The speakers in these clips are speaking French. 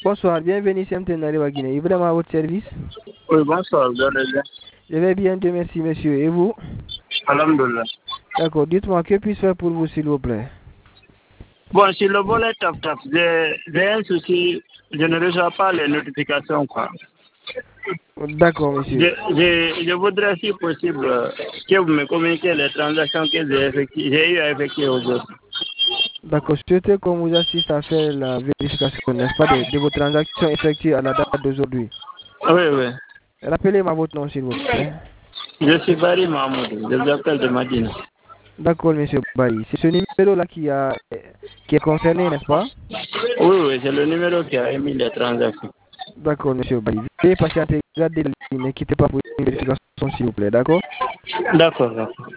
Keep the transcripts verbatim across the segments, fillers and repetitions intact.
Bonsoir, bienvenue sur M T N Nariwa Guinée. Vraiment à votre service. Oui, bonsoir, vous allez bien? Je vais bien, Dieu merci, monsieur. Et vous? Alhamdulillah. D'accord, dites-moi, que puis-je faire pour vous, s'il vous plaît? Bon, sur le volet Tap Tap, j'ai un souci, je ne reçois pas les notifications, quoi. D'accord, monsieur. Je, je, je voudrais, si possible, que vous me communiquiez les transactions que j'ai j'ai eu à effectuer aujourd'hui. D'accord, je souhaitais qu'on vous assiste à faire la vérification, n'est-ce pas, de, de vos transactions effectuées à la date d'aujourd'hui. Oui, oui. Rappelez-moi votre nom, s'il vous plaît. Je suis Barry Mahmoud, je vous appelle de Madina. D'accord, monsieur Barry. C'est ce numéro-là qui, a, qui est concerné, n'est-ce pas? Oui, oui, c'est le numéro qui a émis les transactions. D'accord, monsieur Barry. Veuillez patienter, gardez la ligne, ne quittez pas pour une vérification, s'il vous plaît, d'accord? D'accord, d'accord.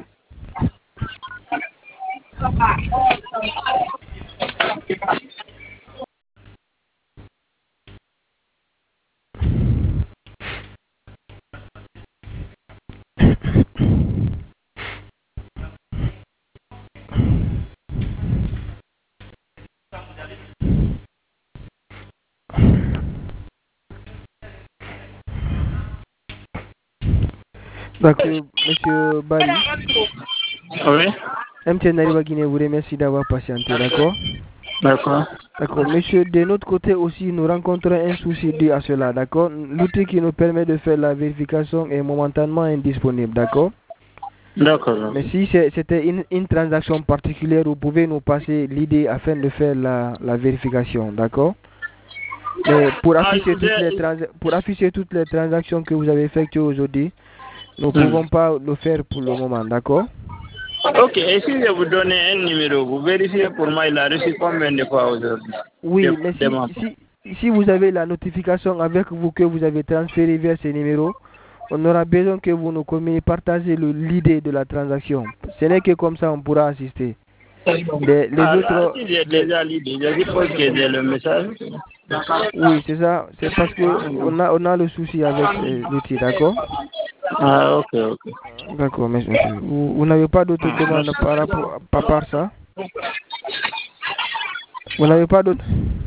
D'accord, monsieur Barry. Oui. M T N Nariwa Guinée vous remercie d'avoir patienté, d'accord? D'accord. D'accord, monsieur, de notre côté aussi, nous rencontrons un souci dû à cela, d'accord? L'outil qui nous permet de faire la vérification est momentanément indisponible, d'accord? D'accord. Mais si c'était une, une transaction particulière, vous pouvez nous passer l'idée afin de faire la, la vérification, d'accord? Mais pour afficher, toutes les pour afficher toutes les transactions que vous avez effectuées aujourd'hui, nous ne pouvons pas le faire pour le moment, d'accord? Ok, et si je vous donne un numéro, vous vérifiez pour moi, il a reçu combien de fois aujourd'hui? Oui, mais si, si, si vous avez la notification avec vous que vous avez transféré vers ce numéro, on aura besoin que vous nous communiquiez, partagez l'idée de la transaction. Ce n'est que comme ça on pourra assister. Les, les ah, autres... Là, si j'ai déjà l'idée, je suppose que j'ai le message. Oui, c'est ça. C'est parce qu'on a, on a le souci avec l'outil, d'accord? Ah, ok, ok. D'accord, monsieur. Vous, vous n'avez pas d'autres demandes par rapport par, par ça? Vous n'avez pas d'autres...